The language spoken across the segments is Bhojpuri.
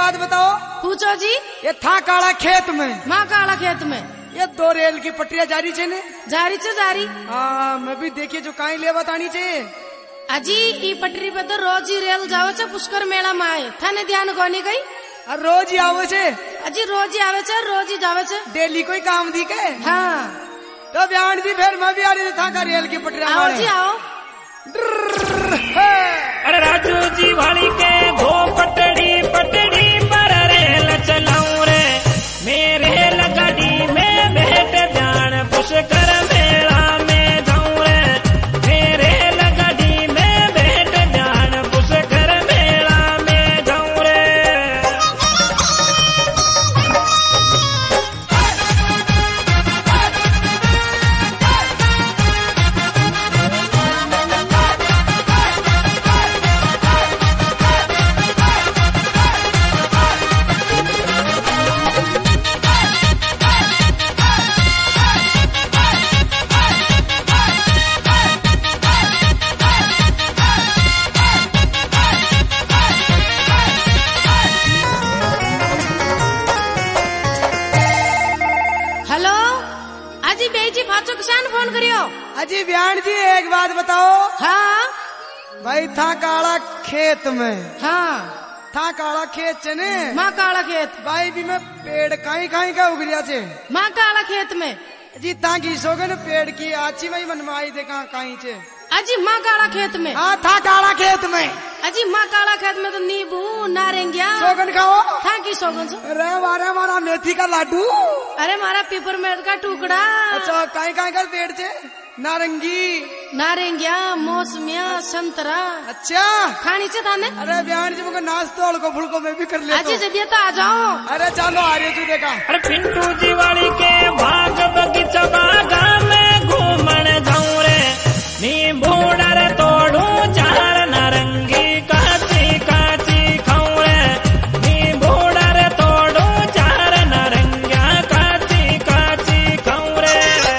बात बताओ। पूछो जी। ये था काला खेत में। माँ काला खेत में ये 2 रेल की पटरिया जारी छे ने। जारी छे जारी। हाँ मैं भी देखिए जो काई ले बतानी चाहिए। अजी ई पटरी पे तो रोज ही रेल जावे छे पुष्कर मेला में आए थाने ध्यान कोनी गई। रोज ही आवे छे। अजी रोज ही आवे छे रोज ही जावे छे। डेली कोई काम दी के। हाँ तो बयान जी फिर मैं भी आ रही था का रेल की पटरिया। आओ जी आओ। अरे राजू जी वाली के दो पटड़ी पटड़ी पर रेल चलाऊं रे मेरे लगड़ी में बैठ जान पुष्कर मेला में जाऊं रे मेरे लगड़ी में बैठ जान पुष्कर मेला में जाऊं रे। हेलो अजी बेजी फाचो किसान फोन करियो। अजी बयान जी एक बात बताओ। हाँ भाई था काला खेत में। हाँ था काला खेत छे ने। माँ काला खेत। भाई भी मैं पेड़ काई काई का उगरिया छे। माँ काला खेत में जी ता की सोगन पेड़ की आची में मनवाई देखा काई छे। अजी माँ काला खेत में। हाँ था काला खेत में। अजी माँ काला खेत में तो नींबू नारंगिया सोगन खाओ। था की सोगन सो। अरे मारा मेथी का लाडू। अरे मारा पिपरमेंट का टुकड़ा। अच्छा काई काई का पेड़ छे। नारंगी नारंगिया मौसमिया संतरा। अच्छा खानी से थाने। अरे बयान जी मुझे नाश्तो हल्को फुल्को मैं भी कर लेता अजी हूँ। जदिया तो आ जाओ। अरे चलो आ रही तू देखा। अरे पिंटू जी वाली के बाग बगीचा बागा में घूमन जाऊं रे नींबू डर तोड़ू चार नारंगी काची काची खाऊं रे नींबू डर तोड़ू चार नारंगिया काची काची खाऊं रे।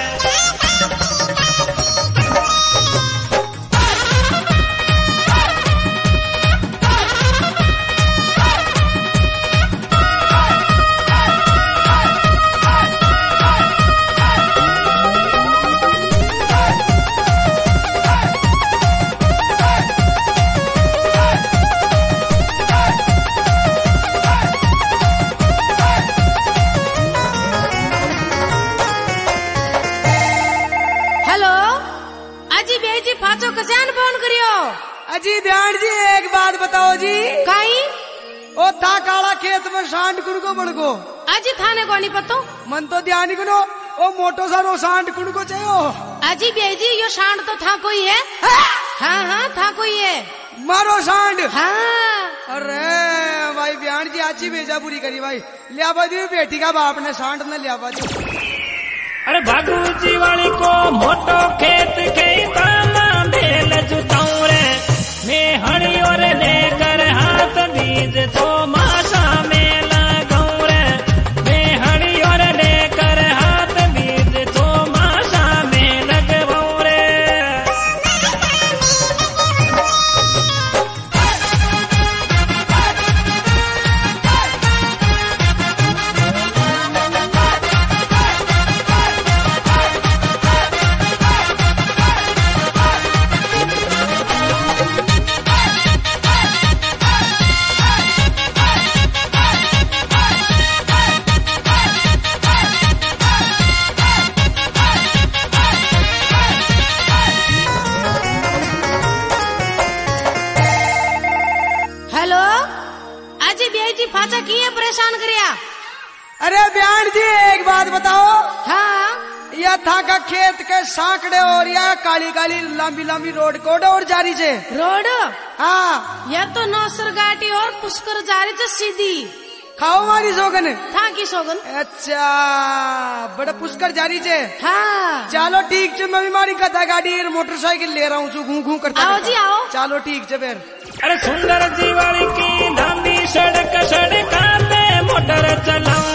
हेलो अजी बेजी फाचो किसान फोन करियो। अजी बयान जी एक बात बताओ जी। काई ओ था काला खेत में सांड कुनको बड़को। अजी थाने को नहीं पतो। मन तो ध्यान कुनो ओ मोटो सारो सांड कुनको चाहिए। अजी बेजी यो सांड तो था कोई है। हाँ हाँ था कोई है। मारो सांड। हाँ अरे भाई बयान जी आची बेजा पूरी करी भाई लिया दी बेटी का बाप ने सांड ने लिया दी। अरे भागू जी वाली को मोटो खेत खेता में बेल जुताऊं रे मैं हरी और लेकर हाथ बीज तो माशा में लगाऊं रे मैं हरी और लेकर हाथ बीज तो माशा में लगवाऊं रे। हेलो अजी बेजी फाचा किए परेशान करिया। अरे बयान जी एक बात बताओ। हाँ यह था का खेत के सांकड़े और यह काली काली लंबी लंबी रोड कोड और जारी छे। रोड हाँ या तो नौसर घाटी और पुष्कर जारी थे सीधी। खाओ मारी सोगन। था की सोगन। अच्छा बड़ा पुष्कर जारी छे। हाँ चलो ठीक छे मैं भी मारी गधा गाड़ी और मोटरसाइकिल ले रहा हूँ घूम घूम करता आओ जी आओ। चलो ठीक छे फिर। अरे सुंदर जीवन की लंबी सड़क सड़का पे मोटर चलाऊं